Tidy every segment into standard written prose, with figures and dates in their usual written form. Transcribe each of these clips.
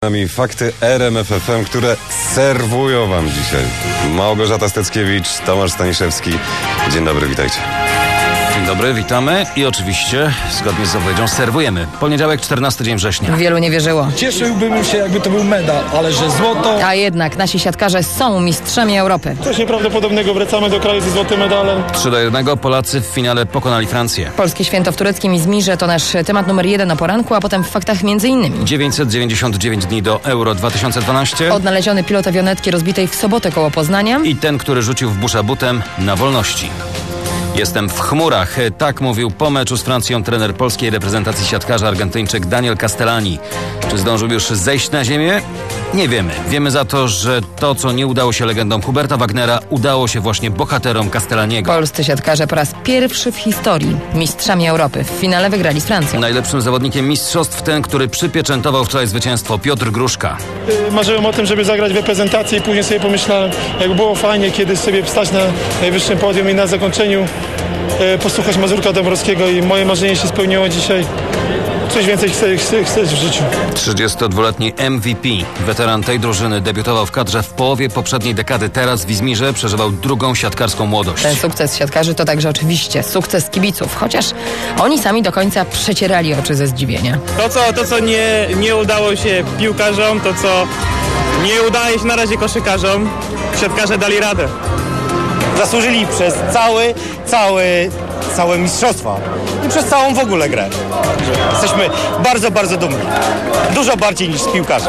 nami fakty RMF FM, które serwują wam dzisiaj Małgorzata Steckiewicz, Tomasz Staniszewski. Dzień dobry, witajcie. Dzień dobry, witamy i oczywiście, zgodnie z zapowiedzią, serwujemy. Poniedziałek, 14 dzień września. Wielu nie wierzyło. Cieszyłbym się, jakby to był medal, ale że złoto... A jednak nasi siatkarze są mistrzami Europy. Coś nieprawdopodobnego, wracamy do kraju ze złotym medalem. 3-1 Polacy w finale pokonali Francję. Polskie święto w tureckim Izmirze to nasz temat numer 1 o poranku, a potem w faktach między innymi. 999 dni do Euro 2012. Odnaleziony pilot awionetki rozbitej w sobotę koło Poznania. I ten, który rzucił w busza butem na wolności. Jestem w chmurach. Tak mówił po meczu z Francją trener polskiej reprezentacji siatkarza Argentyńczyk Daniel Castellani. Czy zdążył już zejść na ziemię? Nie wiemy. Wiemy za to, że to, co nie udało się legendom Huberta Wagnera, udało się właśnie bohaterom Castellaniego. Polscy siatkarze po raz pierwszy w historii mistrzami Europy. W finale wygrali z Francją. Najlepszym zawodnikiem mistrzostw ten, który przypieczętował wczoraj zwycięstwo, Piotr Gruszka. Marzyłem o tym, żeby zagrać w reprezentacji i później sobie pomyślałem, jak było fajnie kiedyś sobie wstać na najwyższym podium i na zakończeniu posłuchać Mazurka Dąbrowskiego i moje marzenie się spełniło dzisiaj. Coś więcej chcę w życiu. 32-letni MVP, weteran tej drużyny, debiutował w kadrze w połowie poprzedniej dekady. Teraz w Izmirze przeżywał drugą siatkarską młodość. Ten sukces siatkarzy to także oczywiście sukces kibiców, chociaż oni sami do końca przecierali oczy ze zdziwienia. To co nie udało się piłkarzom, to co nie udaje się na razie koszykarzom, siatkarze dali radę. Zasłużyli przez całe mistrzostwa i przez całą w ogóle grę. Jesteśmy bardzo, bardzo dumni. Dużo bardziej niż z piłkarzy.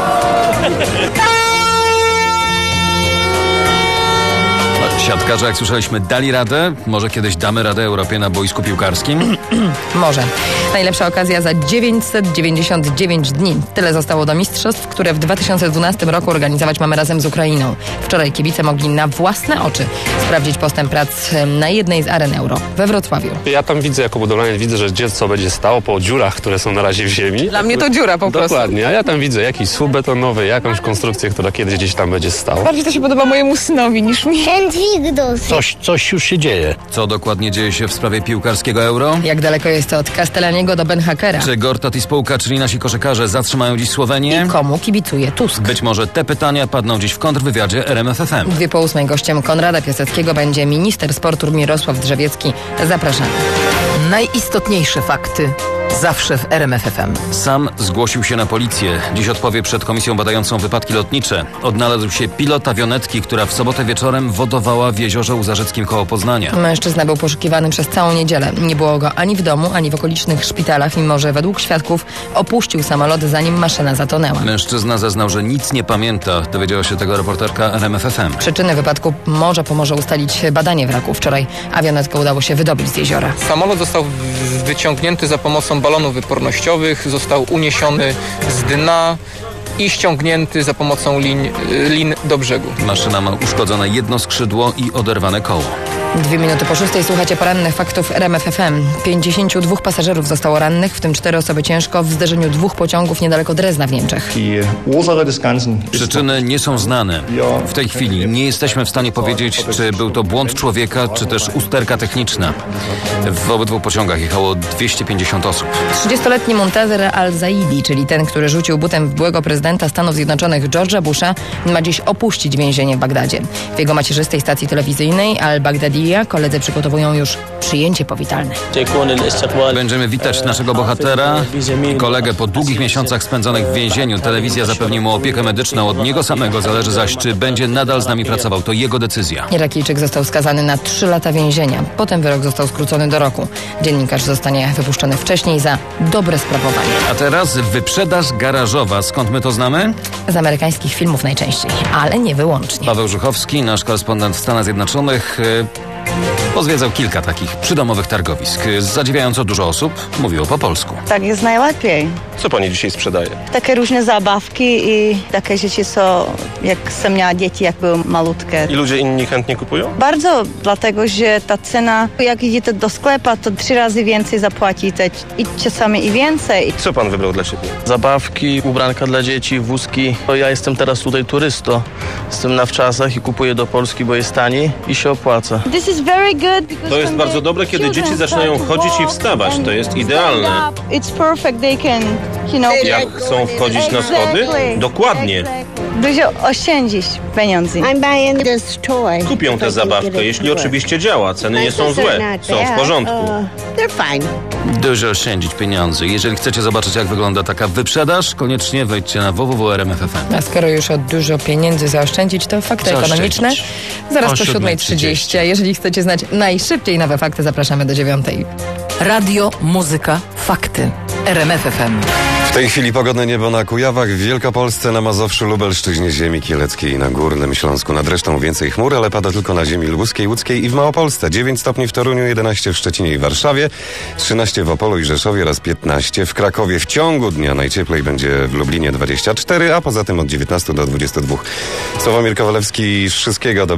Siatkarze, jak słyszeliśmy, dali radę. Może kiedyś damy radę Europie na boisku piłkarskim? Może. Najlepsza okazja za 999 dni. Tyle zostało do mistrzostw, które w 2012 roku organizować mamy razem z Ukrainą. Wczoraj kibice mogli na własne oczy sprawdzić postęp prac na jednej z aren Euro we Wrocławiu. Ja tam widzę, jako budowlaniec, widzę, że dziecko będzie stało po dziurach, które są na razie w ziemi. Dla mnie to dziura po prostu. Dokładnie, a ja tam widzę jakiś słup betonowy, jakąś konstrukcję, która kiedyś gdzieś tam będzie stała. Bardziej to się podoba mojemu synowi niż mi. Coś już się dzieje. Co dokładnie dzieje się w sprawie piłkarskiego Euro? Jak daleko jest to od Castellaniego do Ben Hackera? Czy Gortat i spółka, czyli nasi koszykarze, zatrzymają dziś Słowenię? I komu kibicuje Tusk? Być może te pytania padną dziś w kontrwywiadzie RMF FM. 2:08 gościem Konrada Piaseckiego będzie minister sportu Mirosław Drzewiecki. Zapraszamy. Najistotniejsze fakty zawsze w RMF FM. Sam zgłosił się na policję. Dziś odpowie przed komisją badającą wypadki lotnicze. Odnalazł się pilot awionetki, która w sobotę wieczorem wodowała w jeziorze Uzarzeckim koło Poznania. Mężczyzna był poszukiwany przez całą niedzielę. Nie było go ani w domu, ani w okolicznych szpitalach, mimo że według świadków opuścił samolot, zanim maszyna zatonęła. Mężczyzna zeznał, że nic nie pamięta. Dowiedziała się tego reporterka RMF FM. Przyczyny wypadku pomoże ustalić badanie wraku. Wczoraj awionetkę udało się wydobyć z jeziora. Samolot został wyciągnięty za pomocą balonów wypornościowych, został uniesiony z dna i ściągnięty za pomocą lin do brzegu. Maszyna ma uszkodzone jedno skrzydło i oderwane koło. 5:02 słuchacie porannych faktów RMF FM. 52 pasażerów zostało rannych, w tym 4 osoby ciężko w zderzeniu 2 pociągów niedaleko Drezna w Niemczech. Przyczyny nie są znane. W tej chwili nie jesteśmy w stanie powiedzieć, czy był to błąd człowieka, czy też usterka techniczna. W obydwu pociągach jechało 250 osób. 30-letni Muntazer al-Zaidi, czyli ten, który rzucił butem w byłego prezydenta Stanów Zjednoczonych George'a Busha, ma dziś opuścić więzienie w Bagdadzie. W jego macierzystej stacji telewizyjnej Al-Baghdadi koledzy przygotowują już przyjęcie powitalne. Będziemy witać naszego bohatera i kolegę po długich miesiącach spędzonych w więzieniu. Telewizja zapewni mu opiekę medyczną. Od niego samego zależy zaś, czy będzie nadal z nami pracował. To jego decyzja. Irakijczyk został skazany na 3 lata więzienia. Potem wyrok został skrócony do roku. Dziennikarz zostanie wypuszczony wcześniej za dobre sprawowanie. A teraz wyprzedaż garażowa. Skąd my to znamy? Z amerykańskich filmów najczęściej, ale nie wyłącznie. Paweł Żuchowski, nasz korespondent w Stanach Zjednoczonych, pozwiedzał kilka takich przydomowych targowisk. Zadziwiająco dużo osób mówiło po polsku. Tak jest najlepiej. Co pani dzisiaj sprzedaje? Takie różne zabawki i takie rzeczy, co jak sam miała dzieci, jak były malutkie. I ludzie inni chętnie kupują? Bardzo, dlatego że ta cena, jak idziecie do sklepu, to 3 razy więcej zapłacicie i czasami i więcej. Co pan wybrał dla siebie? Zabawki, ubranka dla dzieci, wózki. Ja jestem teraz tutaj turystą. Jestem na wczasach i kupuję do Polski, bo jest taniej i się opłaca. To jest bardzo dobre, kiedy dzieci zaczynają chodzić i wstawać. To jest idealne. It's perfect. They can Jak chcą wchodzić na schody? Dokładnie. Dużo oszczędzić pieniędzy. Kupią tę zabawkę, jeśli oczywiście działa. Ceny nie są złe, są w porządku. Dużo oszczędzić pieniądze. Jeżeli chcecie zobaczyć, jak wygląda taka wyprzedaż, koniecznie wejdźcie na www.rmf.fm. A skoro już o dużo pieniędzy zaoszczędzić, to fakty ekonomiczne zaraz po 7:30. A jeżeli chcecie znać najszybciej nowe fakty, zapraszamy do 9:00. Radio, muzyka, fakty. RMF FM. W tej chwili pogodne niebo na Kujawach, w Wielkopolsce, na Mazowszu, Lubelszczyźnie, ziemi kieleckiej, na Górnym Śląsku. Nad resztą więcej chmur, ale pada tylko na ziemi lubuskiej, łódzkiej i w Małopolsce. 9 stopni w Toruniu, 11 w Szczecinie i Warszawie, 13 w Opolu i Rzeszowie oraz 15 w Krakowie. W ciągu dnia najcieplej będzie w Lublinie 24, a poza tym od 19 do 22. Sławomir Kowalewski, wszystkiego dobrego.